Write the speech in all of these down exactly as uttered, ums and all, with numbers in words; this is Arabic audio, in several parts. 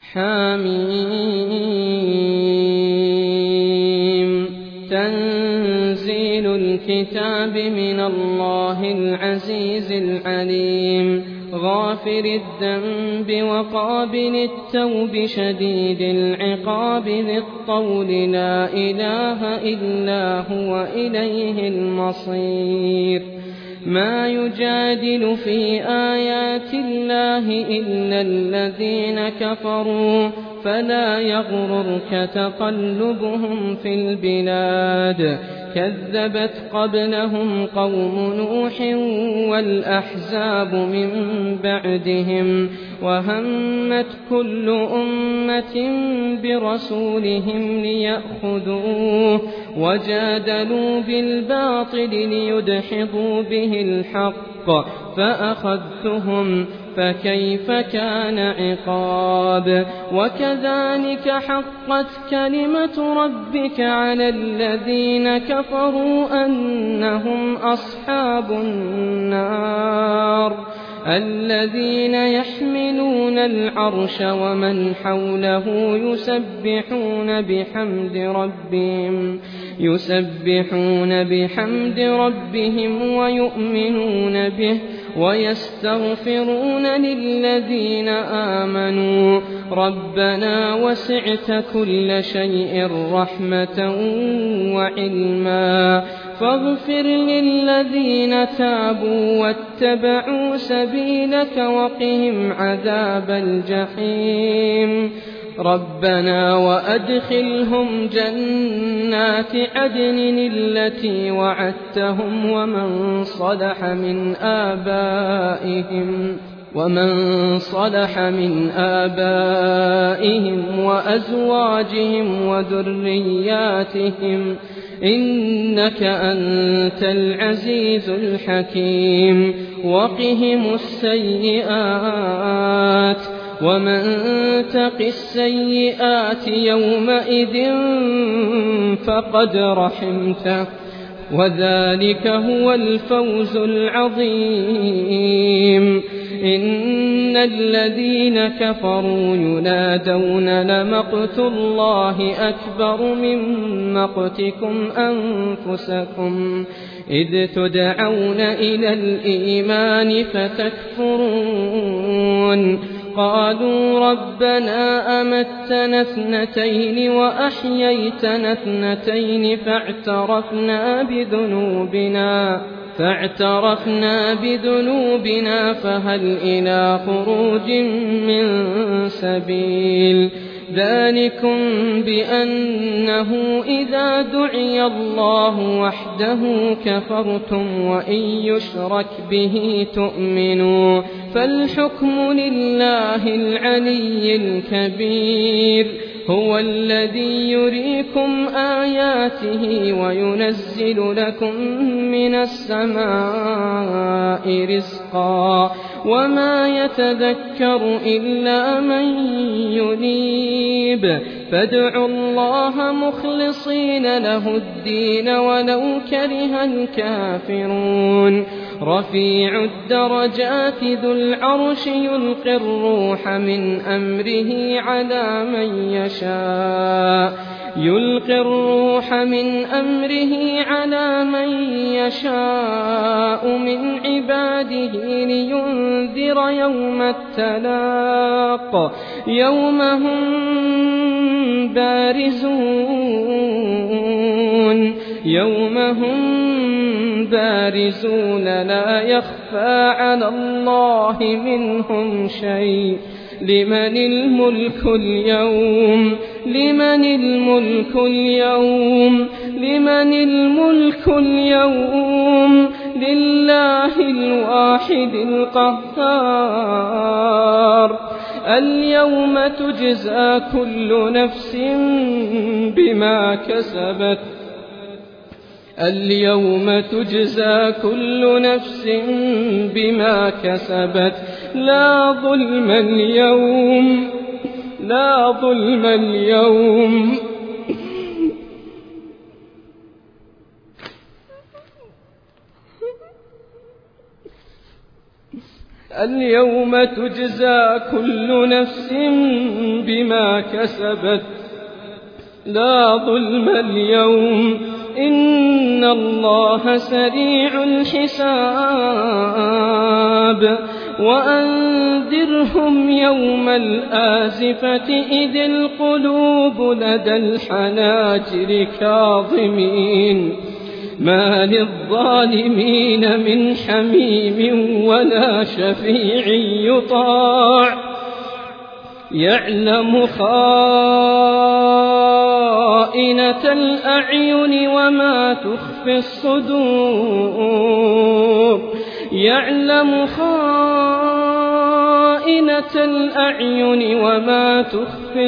حميم تنزيل الكتاب من الله العزيز العليم غافر الذنب وقابل التوب شديد العقاب ذي الطول لا إله إلا هو إليه المصير ما يجادل في آيات الله إلا الذين كفروا فلا يغررك تقلبهم في البلاد كذبت قبلهم قوم نوح والأحزاب من بعدهم وهمت كل أمة برسولهم ليأخذوه وجادلوا بالباطل ليدحضوا به الحق فأخذتهم فكيف كان عقاب وكذلك حقت كلمة ربك على الذين كفروا أنهم أصحاب النار الذين يحملون العرش ومن حوله يسبحون بحمد ربهم يسبحون بحمد ربهم ويؤمنون به ويستغفرون للذين آمنوا ربنا وسعت كل شيء رحمة وعلما فاغفر للذين تابوا واتبعوا سبيلك وقهم عذاب الجحيم ربنا وأدخلهم جنات عدن التي وعدتهم ومن صلح من آبائهم ومن صلح من آبائهم وأزواجهم وذرياتهم إنك أنت العزيز الحكيم وقهم السيئات ومن تق السيئات يومئذ فقد رحمته وذلك هو الفوز العظيم إن الذين كفروا ينادون لمقت الله أكبر من مقتكم أنفسكم إذ تدعون إلى الإيمان فتكفرون قالوا ربنا أمتنا اثنتين وأحييتنا اثنتين فاعترفنا بذنوبنا فاعترفنا بذنوبنا فهل إلى خروج من سبيل ذلكم بأنه إذا دعي الله وحده كفرتم وإن يشرك به تؤمنوا فالحكم لله العلي الكبير هو الذي يريكم آياته وينزل لكم من السماء رزقا وما يتذكر إلا من ينيب فادعوا الله مخلصين له الدين ولو كره الكافرون رفيع الدرجات ذو العرش يلقي الروح من أمره على من يشاء يلقي الروح من أمره على من يشاء من عباده لينذر يوم التلاق يوم هم بارزون يوم هم بارزون لا يخفى على الله منهم شيء لمن الملك اليوم لمن الملك اليوم لمن الملك اليوم لله الواحد القهار اليوم تجزى كل نفس بما كسبت اليوم تجزى كل نفس بما كسبت لا ظلم اليوم لا ظلم اليوم اليوم تجزى كل نفس بما كسبت لا ظلم اليوم إن الله سريع الحساب وأنذرهم يوم الآزفة إذ القلوب لدى الحناجر كاظمين ما للظالمين من حميم ولا شفيع يطاع يعلم خائنة الأعين وما تخفي الصدور يعلم خائنة الأعين وما تخفي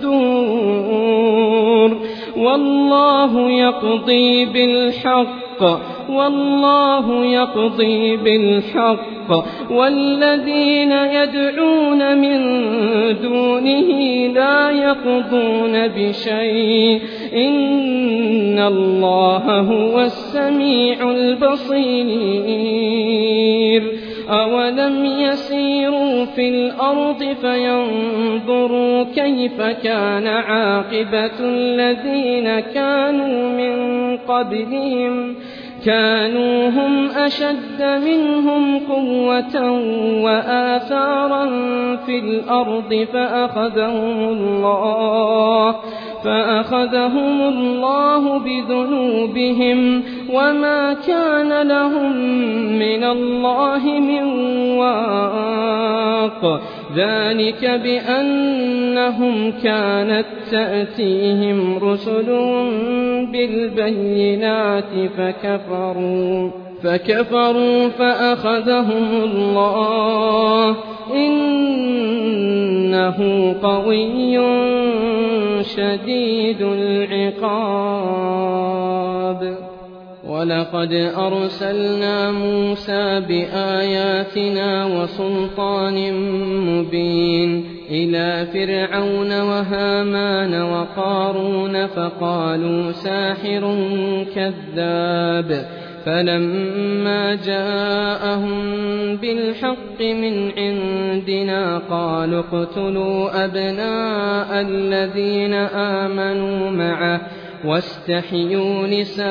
الصدور والله يقضي بالحق والله يقضي بالحق والذين يدعون من دونه لا يقضون بشيء إن الله هو السميع البصير أولم يسيروا في الأرض فينظروا كيف كان عاقبة الذين كانوا من قبلهم كانوا هم أشد منهم قوة وآثارا في الأرض فأخذهم الله فأخذهم الله بذنوبهم وما كان لهم من الله من واق ذلك بأنهم كانت تأتيهم رسلهم بالبينات فكفروا فكفروا فأخذهم الله إنه قوي شديد العقاب ولقد أرسلنا موسى بآياتنا وسلطان مبين إلى فرعون وهامان وقارون فقالوا ساحر كذاب فلما جاءهم بالحق من عندنا قالوا اقتلوا أبناء الذين آمنوا معه واستحيوا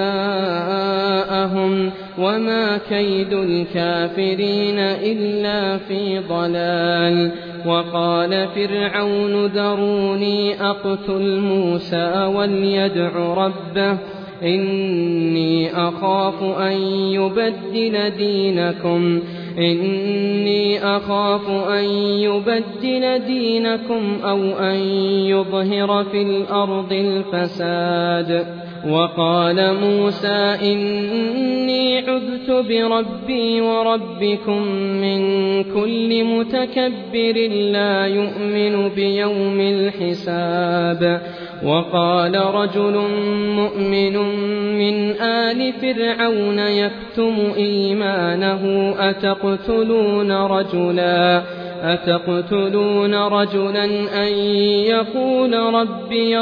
نساءهم وما كيد الكافرين إلا في ضلال وقال فرعون ذروني أقتل موسى وليدع ربه إني أخاف أن يبدل دينكم إني أخاف أن يبدل دينكم أو أن يظهر في الأرض الفساد وقال موسى إني عذت بربي وربكم من كل متكبر لا يؤمن بيوم الحساب وقال رجل مؤمن من آل فرعون يكتم إيمانه أتقتلون رجلا أتقتلون رجلا أن يقول ربي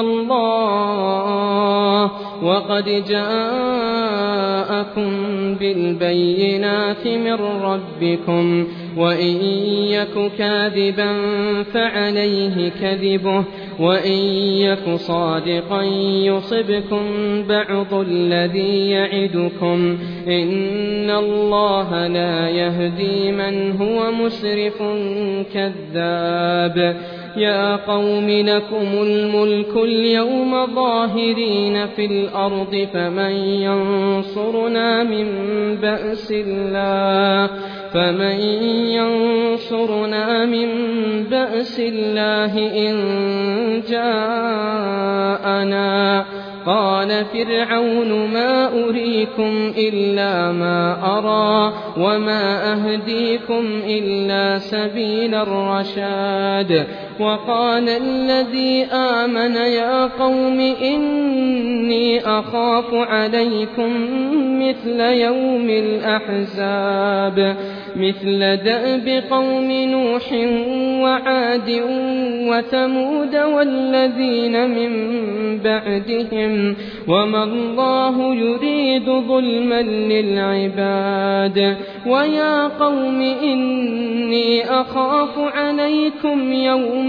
الله وقد جاءكم بالبينات من ربكم وإن يك كاذبا فعليه كذبه وإن يك صادقا يصبكم بعض الذي يعدكم إن الله لا يهدي من هو مسرف كذاب يا قوم لكم الملك اليوم ظاهرين في الأرض فمن ينصرنا من بأس الله فمن ينصرنا من بأس الله إن جاءنا قال فرعون ما أريكم إلا ما أرى وما أهديكم إلا سبيل الرشاد وقال الذي آمن يا قوم إني أخاف عليكم مثل يوم الأحزاب مثل دأب قوم نوح وعاد وثمود والذين من بعدهم وما الله يريد ظلما للعباد ويا قوم إني أخاف عليكم يوم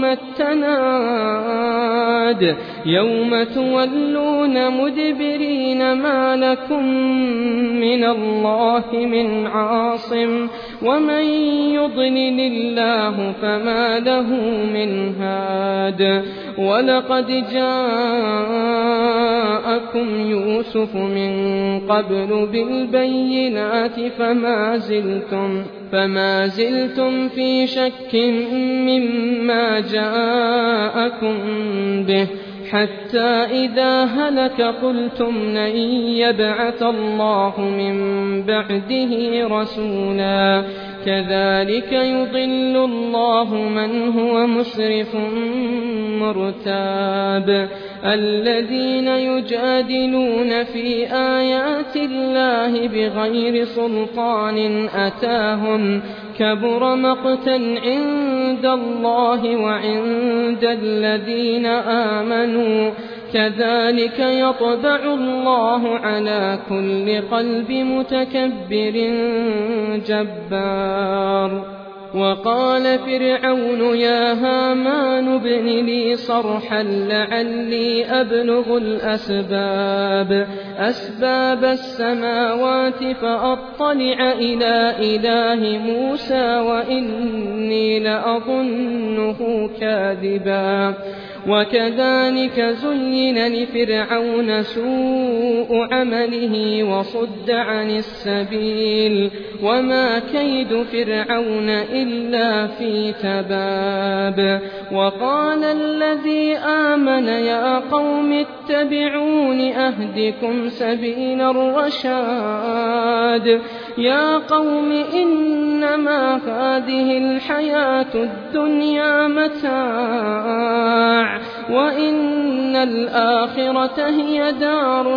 التناد يوم تولون مدبرين ما لكم من الله من عاصم ومن يضلل الله فما له من هاد ولقد جاءكم يوسف من قبل بالبينات فما زلتم فما زلتم في شك مما جاءكم به حتى إذا هلك قلتم لن يبعث الله من بعده رسولا كذلك يضل الله من هو مسرف مرتاب الذين يجادلون في آيات الله بغير سلطان أتاهم كبر مقتا عند الله وعند الذين آمنوا كذلك يطبع الله على كل قلب متكبر جبار وقال فرعون يا هامان ابن لي صرحا لعلي أبلغ الأسباب أسباب السماوات فأطلع إلى إله موسى وإني لأظنه كاذبا وكذلك زين لفرعون سوء عمله وصد عن السبيل وما كيد فرعون إلا في تباب وقال الذي آمن يا قوم اتبعون أهدكم سبيل الرشاد يا قوم إنما هذه الحياة الدنيا متاع وإن الآخرة هي دار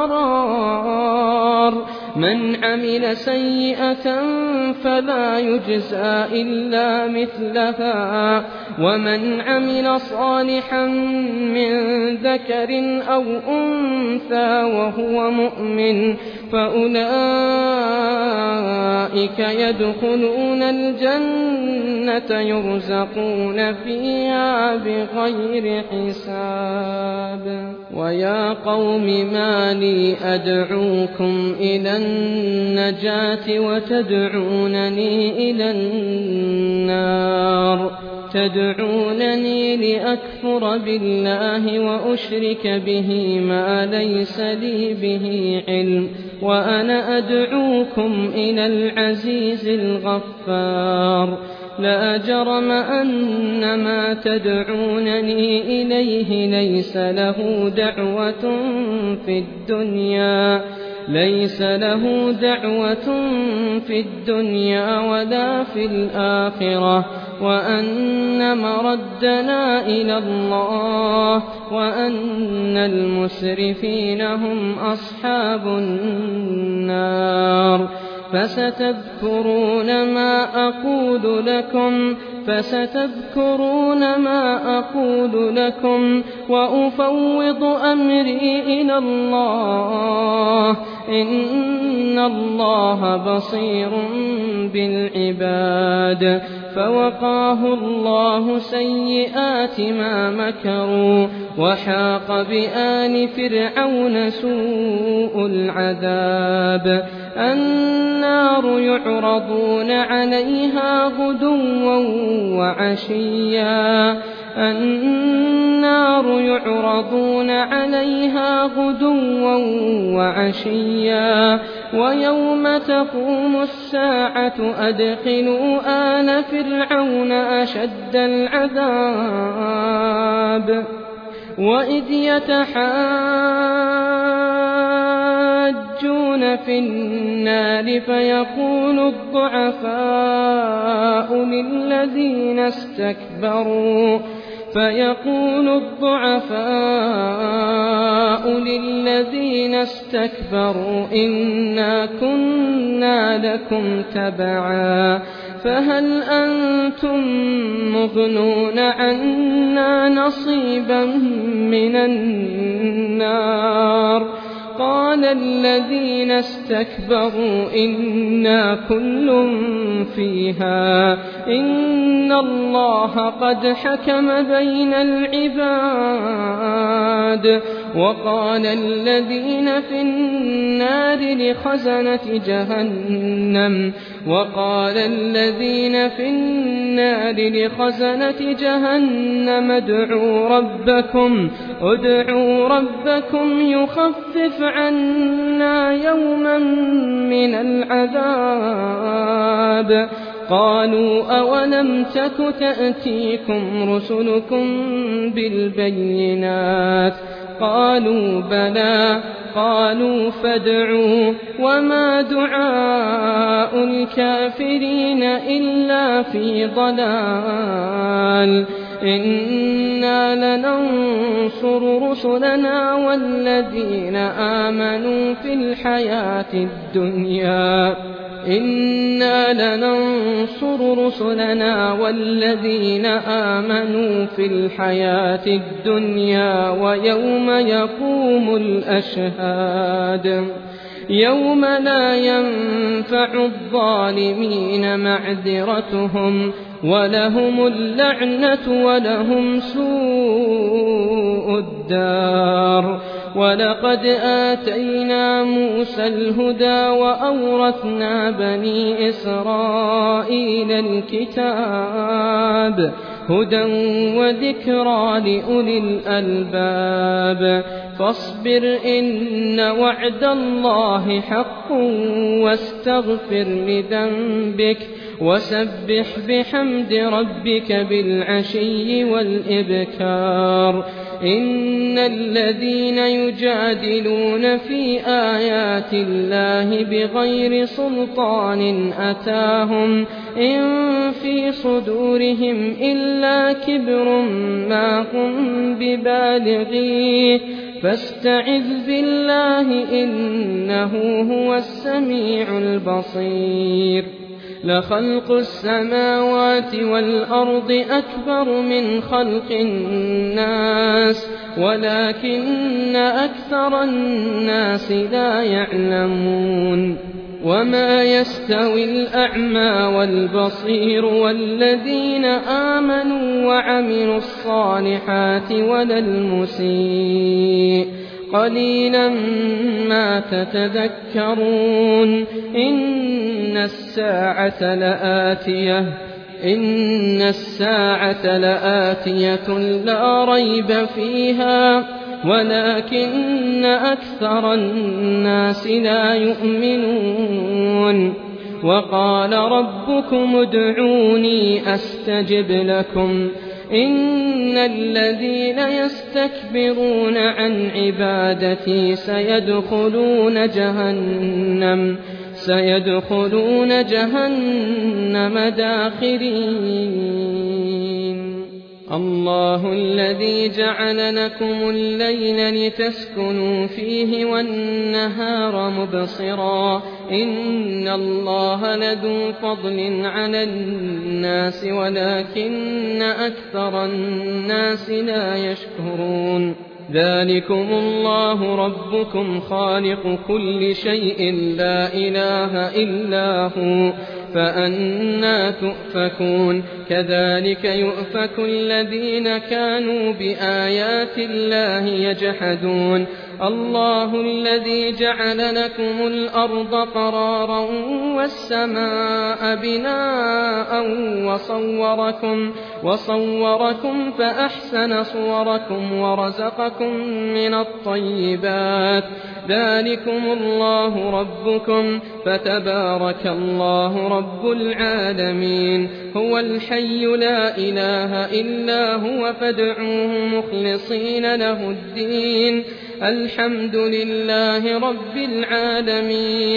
القرار من عمل سيئة فلا يجزى إلا مثلها ومن عمل صالحا من ذكر أو أنثى وهو مؤمن فأولئك يدخلون الجنة يرزقون فيها بغير حساب ويا قوم ما لي أدعوكم إلى النجاة وتدعونني إلى النار تدعونني لأكفر بالله وأشرك به ما ليس لي به علم وأنا أدعوكم إلى العزيز الغفار لا جرم أن ما تدعونني إليه ليس له دعوة في الدنيا ليس له دعوة في الدنيا ولا في الآخرة وأن مردنا إلى الله وأن المسرفين هم أصحاب النار فستذكرون ما أقول لكم فستذكرون ما أقول لكم وأفوض أمري إلى الله إن الله بصير بالعباد فوقاه الله سيئات ما مكروا وحاق بآل فرعون سوء العذاب النار يعرضون عليها غدوا وعشيا النار يعرضون عليها غدوا وعشيا ويوم تقوم الساعة أدخلوا آل فرعون أشد العذاب وإذ يتحاجون في النار فيقول الضعفاء للذين استكبروا فيقول الضعفاء للذين استكبروا إنا كنا لكم تبعا فهل أنتم مغنون عنا نصيبا من النار قال الذين استكبروا إنا كل فيها إن الله قد حكم بين العباد وقال الذين في النار لخزنة جهنم وقال الذين في النار لخزنة جهنم ادعوا ربكم ادعوا ربكم يخفف عنا يوما من العذاب قالوا أولم تك تأتيكم رسلكم بالبينات قالوا بلى قالوا فادعوا وما دعاء الكافرين إلا في ضلال إنا لننصر رسلنا والذين آمنوا في الحياة الدنيا إنا لننصر رسلنا والذين آمنوا في الحياة الدنيا ويوم يقوم الأشهاد يوم لا ينفع الظالمين معذرتهم ولهم اللعنة ولهم سوء الدار ولقد آتينا موسى الهدى وأورثنا بني إسرائيل الكتاب هدى وذكرى لأولي الألباب فاصبر إن وعد الله حق واستغفر لذنبك وسبح بحمد ربك بالعشي والإبكار إن الذين يجادلون في آيات الله بغير سلطان أتاهم إن في صدورهم إلا كبر ما هم ببالغيه فاستعذ بالله إنه هو السميع البصير لخلق السماوات والأرض أكبر من خلق الناس ولكن أكثر الناس لا يعلمون وما يستوي الأعمى والبصير والذين آمنوا وعملوا الصالحات ولا المسيء قليلا ما تتذكرون إن الساعة لآتية إن الساعة لآتية لا ريب فيها ولكن أكثر الناس لا يؤمنون وقال ربكم ادعوني أستجب لكم إن الذين يستكبرون عن عبادتي سيدخلون جهنم سيدخلون جهنم داخرين الله الذي جعل لكم الليل لتسكنوا فيه والنهار مبصرا إن الله لذو فضل على الناس ولكن أكثر الناس لا يشكرون ذلكم الله ربكم خالق كل شيء لا إله إلا هو فأنى تؤفكون كذلك يؤفك الذين كانوا بآيات الله يجحدون الله الذي جعل لكم الأرض قرارا والسماء بناء وصوركم, وصوركم فأحسن صوركم ورزقكم من الطيبات ذلكم الله ربكم فتبارك الله رب العالمين هو الحي لا إله إلا هو فادعوه مخلصين له الدين الحمد لله رب العالمين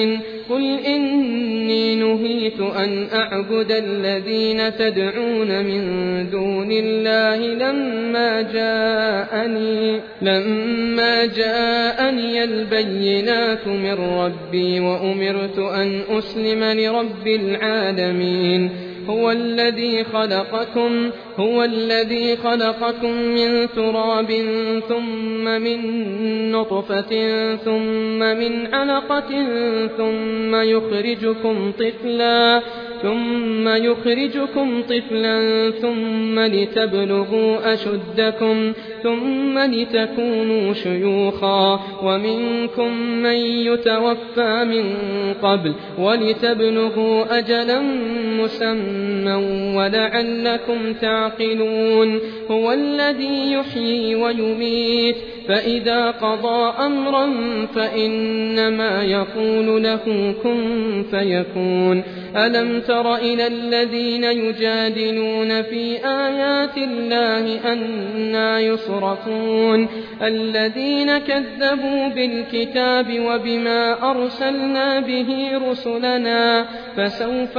قل إني نهيت أن أعبد الذين تدعون من دون الله لما جاءني, لما جاءني البينات من ربي وأمرت أن أسلم لرب العالمين. هو الذي خلقكم هو الذي خلقكم من تراب ثم من نطفة ثم من علقة ثم يخرجكم طفلا ثم يخرجكم طفلا ثم لتبلغوا أشدكم ثم لتكونوا شيوخا ومنكم من يتوفى من قبل ولتبلغوا أجلا مسمى ولعلكم تعقلون. هو الذي يحيي ويميت فإذا قضى أمرا فإنما يقول له كن فيكون. ألم تر إلى الذين يجادلون في آيات الله أنى يصرفون الذين كذبوا بالكتاب وبما أرسلنا به رسلنا فسوف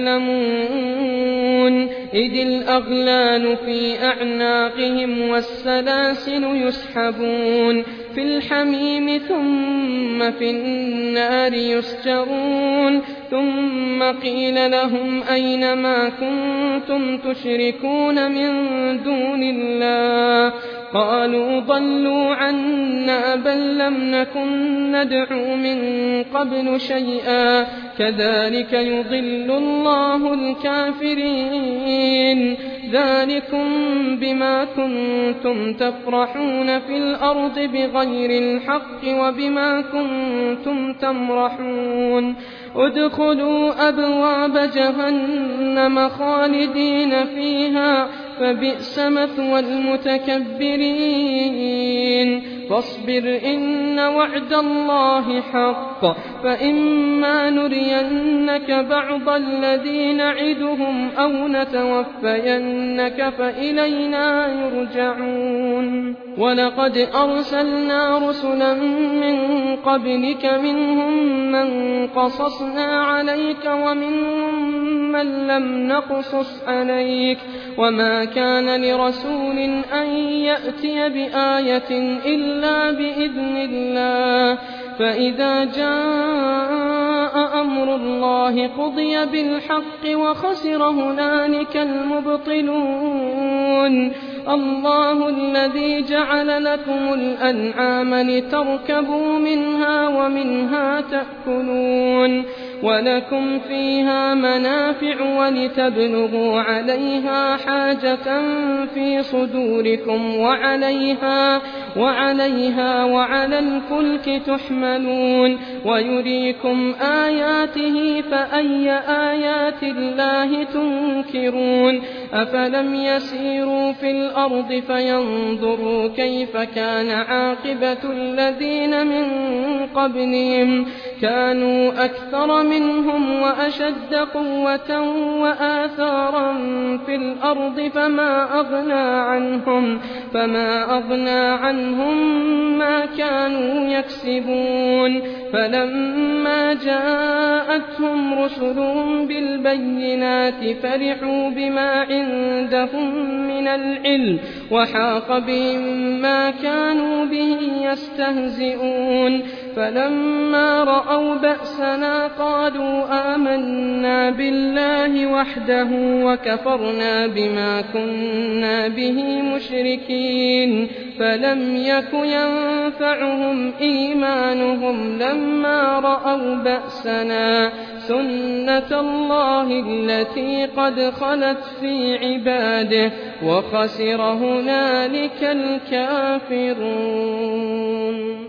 يعلمون إذ الأغلال في أعناقهم والسلاسل يسحبون في الحميم ثم في النار يسجرون ثم قيل لهم أين ما كنتم تشركون من دون الله قالوا ضلوا عنا بل لم نكن ندعو من قبل شيئا كذلك يضل الله الكافرين. ذلكم بما كنتم تفرحون في الأرض بغير الحق وبما كنتم تمرحون. ادخلوا أبواب جهنم خالدين فيها فبئس مثوى المتكبرين. فاصبر إن وعد الله حق فإما نرينك بعض الذي نعدهم أو نتوفينك فإلينا يرجعون. ولقد أرسلنا رسلا من قبلك منهم من قصصنا عليك ومنهم من لم نقصص عليك وما كان لرسول أن يأتي بآية إلا بإذن الله فإذا جاء أمر الله قضي بالحق وخسر هنالك المبطلون. الله الذي جعل لكم الأنعام لتركبوا منها ومنها تأكلون ولكم فيها منافع ولتبلغوا عليها حاجة في صدوركم وعليها وعليها وعلى الفلك تحملون ويريكم آياته فأي آيات الله تنكرون. أفلم يسيروا في الأرض فينظروا كيف كان عاقبة الذين من قبلهم كانوا أكثر منهم وأشد قوة وآثارا في الأرض فما أغنى عنهم فما أغنى عنهم ما كانوا يكسبون. فلما جاءتهم رسلهم بالبينات فرحوا بما عندهم من العلم وحاق بهم ما كانوا به يستهزئون. فلما رأوا بأسنا قالوا آمنا بالله وحده وكفرنا بما كنا به مشركين. فلم يك ينفعهم إيمانهم لما رأوا بأسنا سنة الله التي قد خلت في عباده وخسر هنالك الكافرون.